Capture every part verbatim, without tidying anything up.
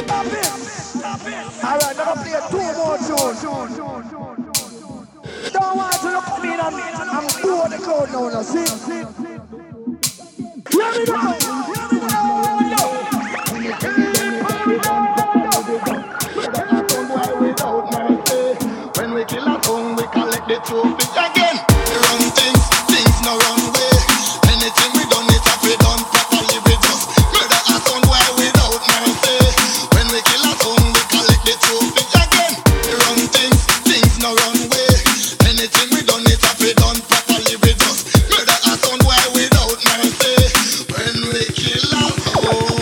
Alright, never play two more tunes. Don't want to look at me and I'm bored the crowd now, no, see? Let me know! When we kill a tongue, we collect the trophy again. The wrong things, things no wrong way. Anything we done, it have we done properly. We just murder a son why without mercy. When we kill a tongue, we collect the trophy again. The wrong things, things no wrong way. Anything we done, it have we done properly. We just murder a son why without mercy. When we kill a tongue.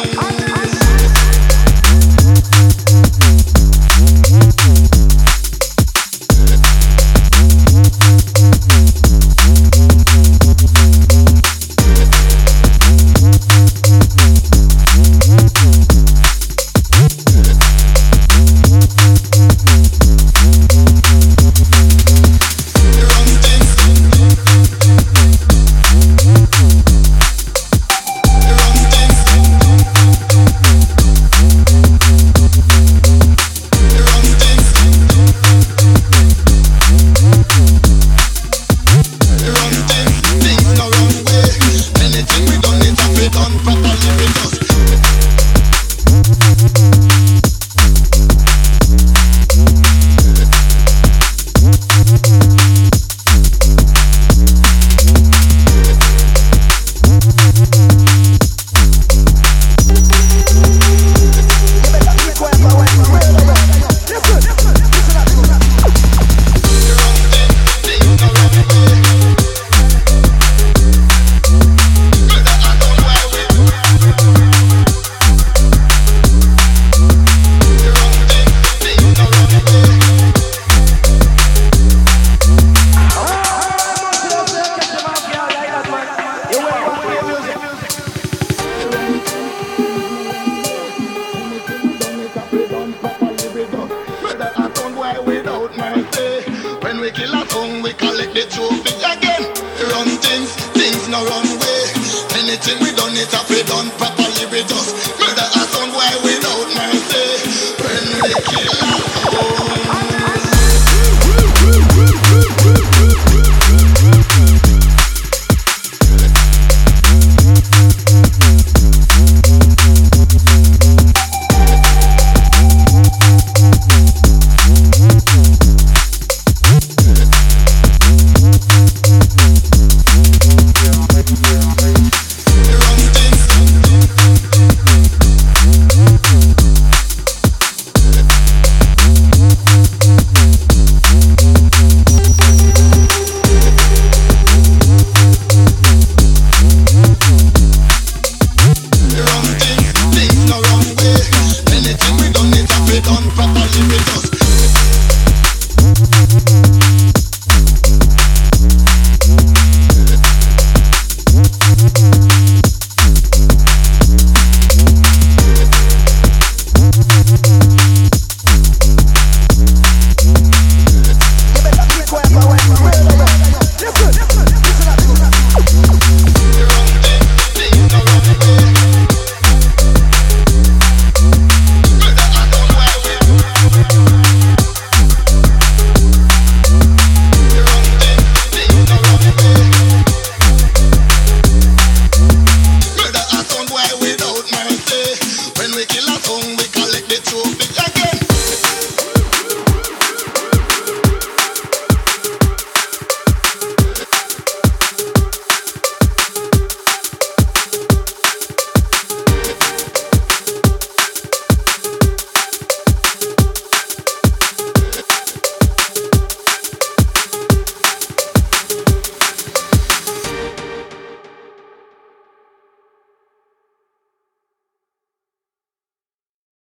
When we kill a tongue, we collect the trophy again. Run things, things no run way. Anything we done, it have we done properly. We just